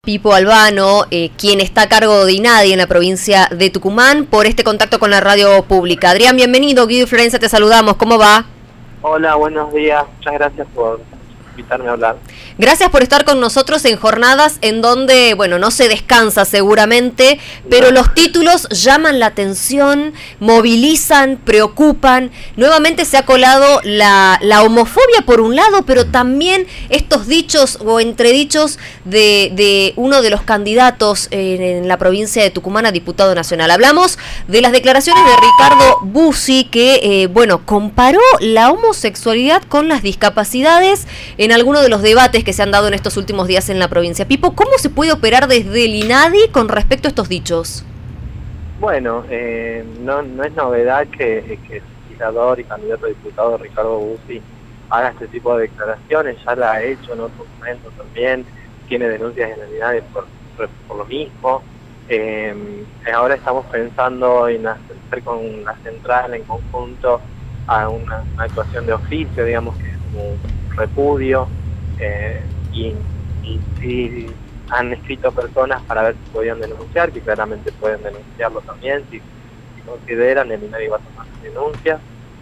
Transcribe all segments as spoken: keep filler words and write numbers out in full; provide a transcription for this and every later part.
Pipo Albano, eh, quien está a cargo de INADI en la provincia de Tucumán, por este contacto con la radio pública. Adrián, bienvenido. Guido y Florencia, te saludamos. ¿Cómo va? Hola, buenos días. Muchas gracias por invitarme a hablar. Gracias por estar con nosotros en jornadas en donde, bueno, no se descansa seguramente, pero no. Los títulos llaman la atención, movilizan, preocupan. Nuevamente se ha colado la, la homofobia por un lado, pero también estos dichos o entredichos de, de uno de los candidatos en, en la provincia de Tucumán a diputado nacional. Hablamos de las declaraciones de Ricardo Bussi, que, eh, bueno, comparó la homosexualidad con las discapacidades en algunos de los debates que se han dado en estos últimos días en la provincia. Pipo, ¿cómo se puede operar desde el INADI con respecto a estos dichos? Bueno, eh, no, no es novedad que, que el legislador y candidato a diputado Ricardo Bussi haga este tipo de declaraciones, ya la ha hecho en otros momentos también, tiene denuncias en el INADI por, por, por lo mismo. Eh, ahora estamos pensando en hacer con la central en conjunto a una, una actuación de oficio, digamos que es como un repudio. Eh, y, y, y han escrito personas para ver si podían denunciar, que claramente pueden denunciarlo también, si, si consideran, el INADI va a tomar denuncias.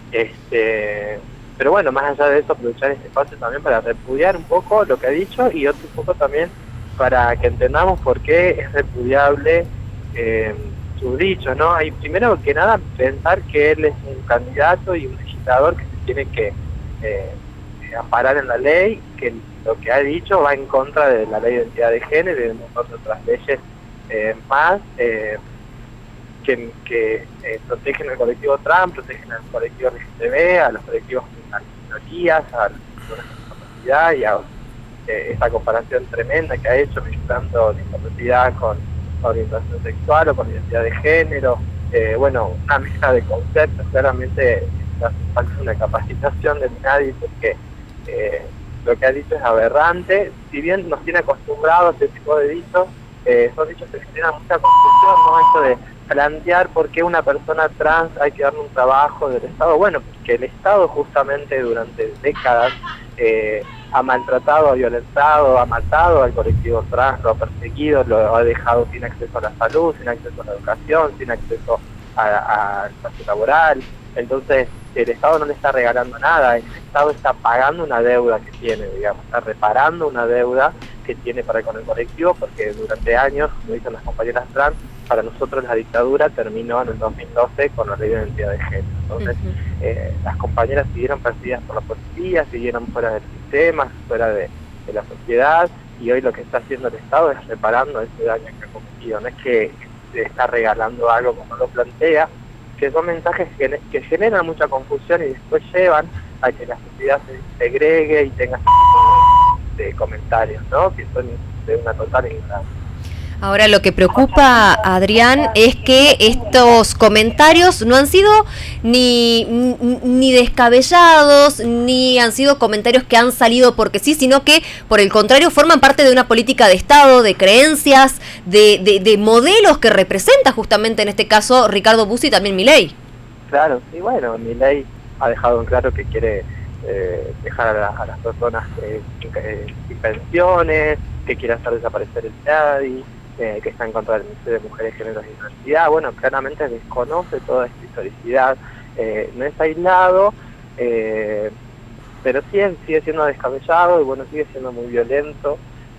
Este, pero bueno, más allá de eso, aprovechar este espacio también para repudiar un poco lo que ha dicho y otro poco también para que entendamos por qué es repudiable eh, sus dichos, ¿no? Hay primero que nada pensar que él es un candidato y un legislador que se tiene que eh, amparar en la ley, que lo que ha dicho va en contra de la ley de identidad de género y de muchas otras leyes eh, más eh, que, que eh, protegen al colectivo trans, protegen al colectivo L G B T, a los colectivos a las minorías, a las personas con discapacidad y a eh, esa comparación tremenda que ha hecho mezclando discapacidad con orientación sexual o con identidad de género. Eh, bueno, una mezcla de conceptos. Claramente hace falta una capacitación de nadie porque Eh, lo que ha dicho es aberrante. Si bien nos tiene acostumbrados a este tipo de dichos, eh, son dichos que generan mucha confusión, ¿no? Esto de plantear por qué una persona trans hay que darle un trabajo del Estado. Bueno, porque el Estado justamente durante décadas eh, ha maltratado, ha violentado, ha matado al colectivo trans, lo ha perseguido, lo ha dejado sin acceso a la salud, sin acceso a la educación, sin acceso al espacio laboral. Entonces, el Estado no le está regalando nada, el Estado está pagando una deuda que tiene, digamos, está reparando una deuda que tiene para con el colectivo, porque durante años, como dicen las compañeras trans, para nosotros la dictadura terminó en el dos mil doce con la ley de identidad de género. Entonces, uh-huh. eh, las compañeras siguieron perseguidas por la policía, siguieron fuera del sistema, fuera de, de la sociedad, y hoy lo que está haciendo el Estado es reparando ese daño que ha cometido, no es que se está regalando algo como lo plantea, que son mensajes que, que generan mucha confusión y después llevan a que la sociedad se segregue y tenga de, de comentarios, ¿no? Que son de una total ignorancia. Ahora, lo que preocupa, Adrián, es que estos comentarios no han sido ni, ni descabellados, ni han sido comentarios que han salido porque sí, sino que, por el contrario, forman parte de una política de Estado, de creencias, de, de, de modelos que representa justamente, en este caso, Ricardo Bussi y también Milei. Claro, sí, bueno, Milei ha dejado en claro que quiere eh, dejar a, la, a las personas eh, eh, sin pensiones, que quiere hacer desaparecer el INADI, Eh, que está en contra del Ministerio de Mujeres, Géneros y Diversidad. Bueno, claramente desconoce toda esta historicidad, eh, no es aislado, eh, pero sí sigue siendo descabellado y bueno, sigue siendo muy violento.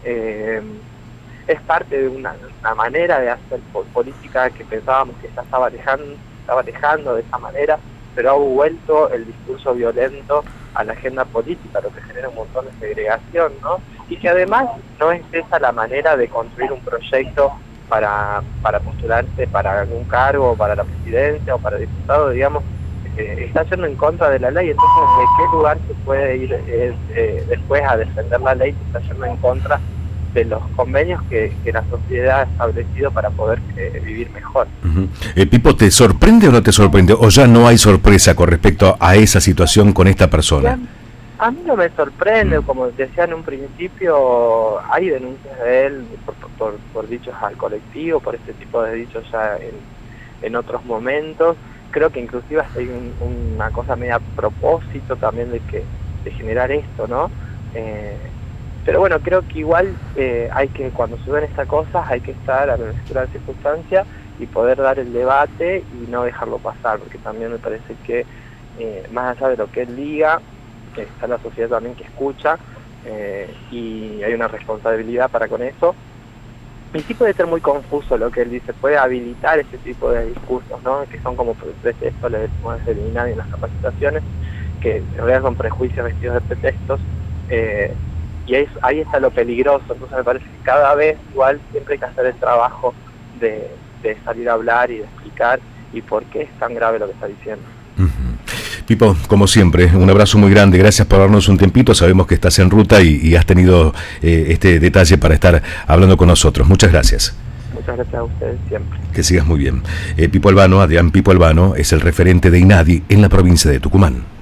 Eh, es parte de una, una manera de hacer política que pensábamos que ya estaba alejando, estaba alejando de esa manera, pero ha vuelto el discurso violento a la agenda política, lo que genera un montón de segregación, ¿no? Y que además no es esa la manera de construir un proyecto para, para postularse para algún cargo, para la presidencia o para diputado, digamos, eh, está yendo en contra de la ley. Entonces, ¿de qué lugar se puede ir eh, eh, después a defender la ley si está yendo en contra de los convenios que, que la sociedad ha establecido para poder eh, vivir mejor? Uh-huh. eh, Pipo, ¿te sorprende o no te sorprende? ¿O ya no hay sorpresa con respecto a esa situación con esta persona? Bien. A mí no me sorprende, como decía en un principio, hay denuncias de él por, por, por dichos al colectivo, por este tipo de dichos ya en, en otros momentos. Creo que inclusive hay un, una cosa media a propósito también de que de generar esto, ¿no? Eh, pero bueno, creo que igual eh, hay que, cuando suben estas cosas, hay que estar a la altura de la circunstancia y poder dar el debate y no dejarlo pasar, porque también me parece que eh, más allá de lo que él diga, que está la sociedad también que escucha, eh, y hay una responsabilidad para con eso. Y sí puede ser muy confuso lo que él dice, puede habilitar ese tipo de discursos, ¿no? Que son como pretextos, le decimos desde el INADI en las capacitaciones, que en realidad son prejuicios vestidos de pretextos, eh, y ahí, ahí está lo peligroso. Entonces me parece que cada vez igual siempre hay que hacer el trabajo de, de salir a hablar y de explicar y por qué es tan grave lo que está diciendo. Uh-huh. Pipo, como siempre, un abrazo muy grande, gracias por darnos un tiempito, sabemos que estás en ruta y, y has tenido eh, este detalle para estar hablando con nosotros. Muchas gracias. Muchas gracias a ustedes siempre. Que sigas muy bien. Eh, Pipo Albano, Adrián Pipo Albano, es el referente de INADI en la provincia de Tucumán.